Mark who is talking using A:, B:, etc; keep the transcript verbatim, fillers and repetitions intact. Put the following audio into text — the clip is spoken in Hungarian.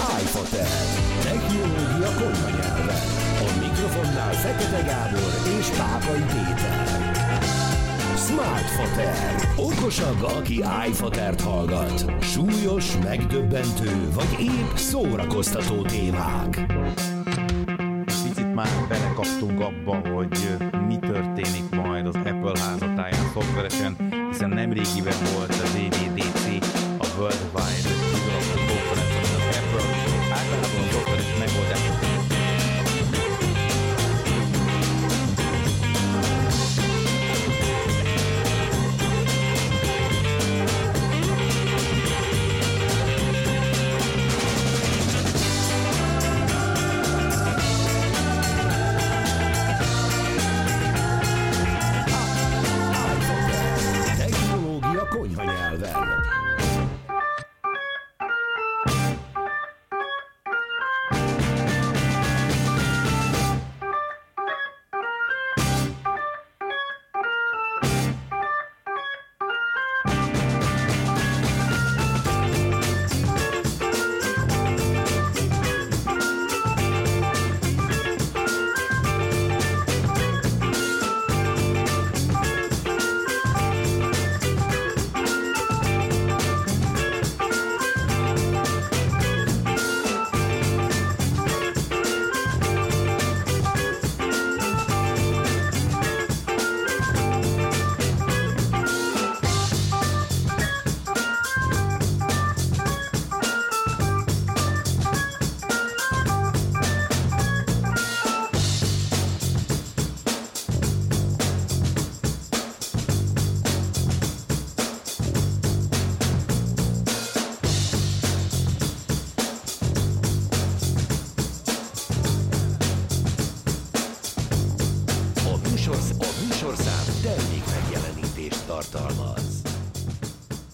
A: iFater. Technológia konyhanyelven. A mikrofonnál Fekete Gábor és Pápai Péter. Smartfater. Okosabb, aki iFatert hallgat. Súlyos, megdöbbentő vagy épp szórakoztató témák.
B: Picit már belekaptunk abba, hogy mi történik majd az Apple házatáján szoftveresen, hiszen nemrégiben volt a dé vé dé cé, a Worldwide Development Conference, az Apple általában a szoftveres megoldások.
A: Konyhanyelven. A műsorszám termékmegjelenítést tartalmaz.